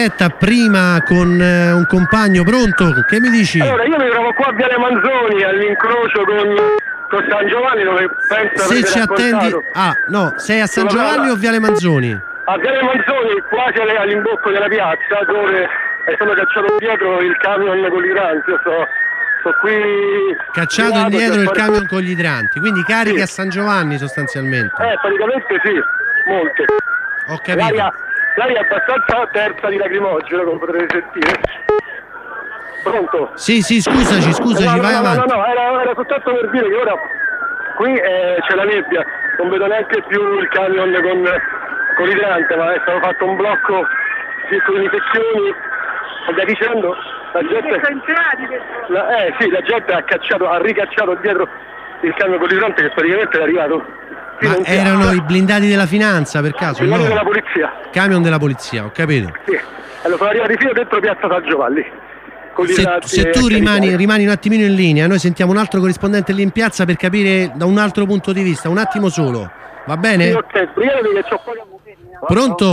prima con un compagno. Pronto? Che mi dici? Allora, io mi trovo qua a Viale Manzoni all'incrocio con San Giovanni, dove penso Se ci attendi... Ah, no, sei a San Giovanni o Viale Manzoni? A Viale Manzoni, quasi all'imbocco della piazza, dove è stato cacciato dietro il camion con gli idranti. Io sto qui... Cacciato indietro il camion con gli idranti, quindi carichi a San Giovanni sostanzialmente. Praticamente sì, molte. Ho capito. L'aria è abbastanza terza di lacrimogeno, come potrete sentire. Pronto? Sì, scusaci, vai avanti. No, era soltanto per dire che ora qui c'è la nebbia, non vedo neanche più il camion con l'idrante, ma è stato fatto un blocco con le sezioni, e via dicendo, la gente ha ricacciato dietro il camion con l'idrante, che praticamente è arrivato. Ma erano i blindati della finanza per caso? No, della polizia. Camion della polizia, ho capito. Sì, allora sono arrivati fino dentro piazza San Giovanni. Se tu rimani un attimino in linea, noi sentiamo un altro corrispondente lì in piazza per capire da un altro punto di vista, un attimo solo, va bene? Sì, ok, Pronto?